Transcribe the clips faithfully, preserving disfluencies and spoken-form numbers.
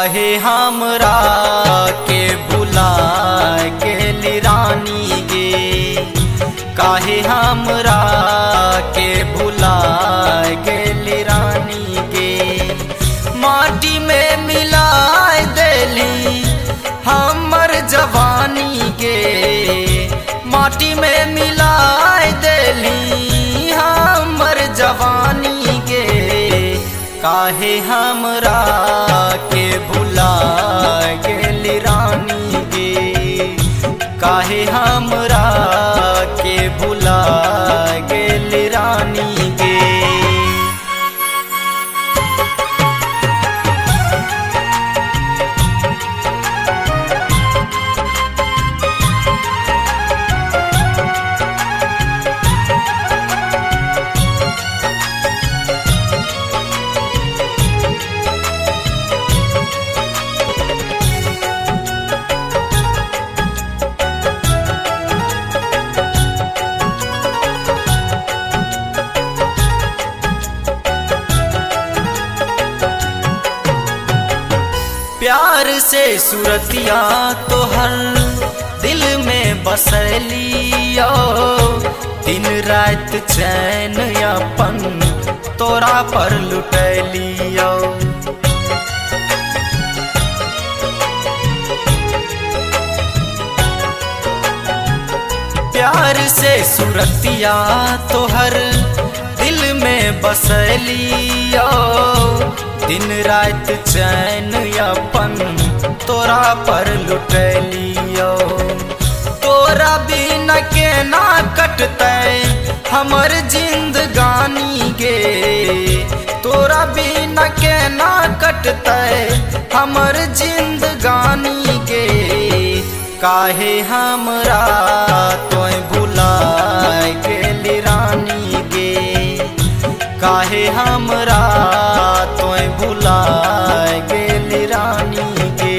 काहे हमरा के भुला गेली रानी गे, काहे हमरा के भुला गेली रानी गे। माटी में मिलाए देली हमर जवानी गे, माटी में मिलाए देली हमर जवानी गे। काहे हमरा के भुला गेली रानी गे, काहे हमरा के भुला गेली रानी गे। प्यार से सूरतिया तोहर दिल में बसलियो, दिन रात चैन अपन तोरा पर लुटलियो। प्यार से सूरतिया तोहर दिल में बसलियो, दिन रात चैन अपन तोरा पर लुटलियो। तोरा बिना के ना कटते हमर जिंदगानी गे, तोरा बिना के ना कटते हमर जिंदगानी गे। काहे हमरा तोय भुला गेली रानी गे, काहे हमरा तोय भुला गेली रानी गे।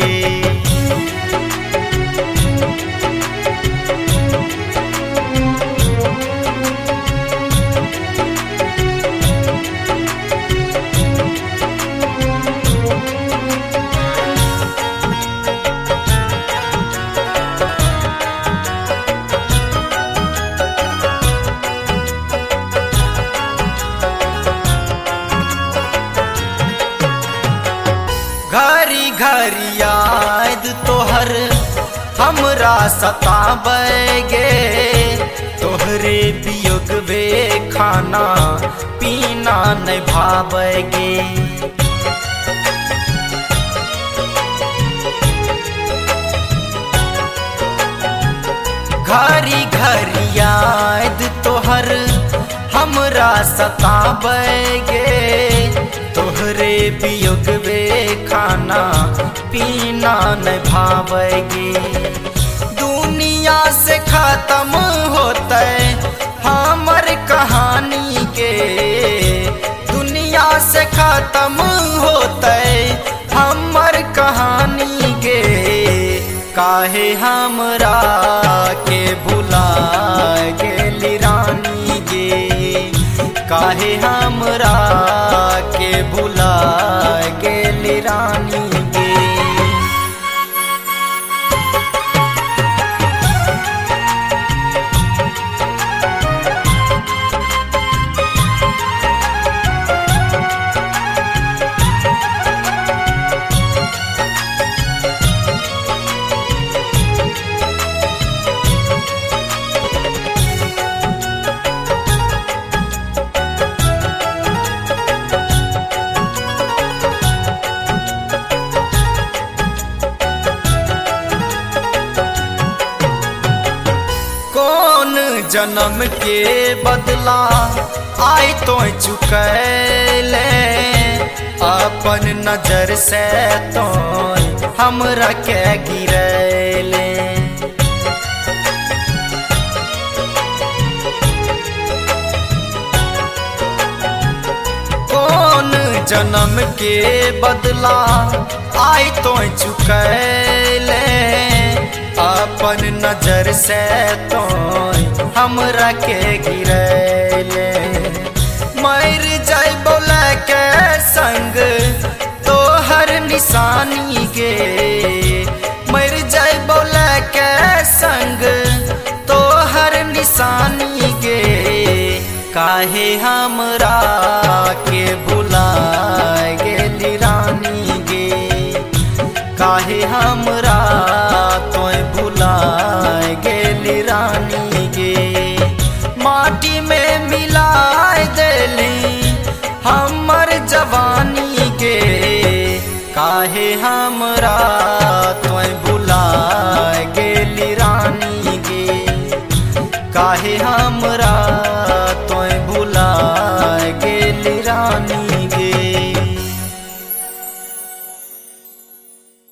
घरी घरी याद तोहर हमरा सताबेगे, तोहरे वियोग वे खाना पीना नहीं भावेगे। घरी घरी याद तोहर हमरा सताबेगे, तोहरे वियोग वे खाना पीना न भावेगे। दुनिया से खत्म होते हमर कहानी के, दुनिया से खत्म होते हमर कहानी के। काहे हमरा के भुला गेली रानी गे, काहे हमरा के भुला गेली रानी गे। जन्म के बदला आय तो चुकैले, अपन नजर से तो हमरा के गिरैले। कौन जन्म के बदला आय तो चुकैले, अपन नजर से तो हमरा के गिरैले। मर जाय बोला के संग तोहर निशानी गे मर जाए बोले के संग तोहर निशानी गे काहे हमरा के भुला गेली रानी गे काहे हमरा तोय भुला गेली रानी गे माटी में मिलाए देली हमर जवानी गे काहे हमरा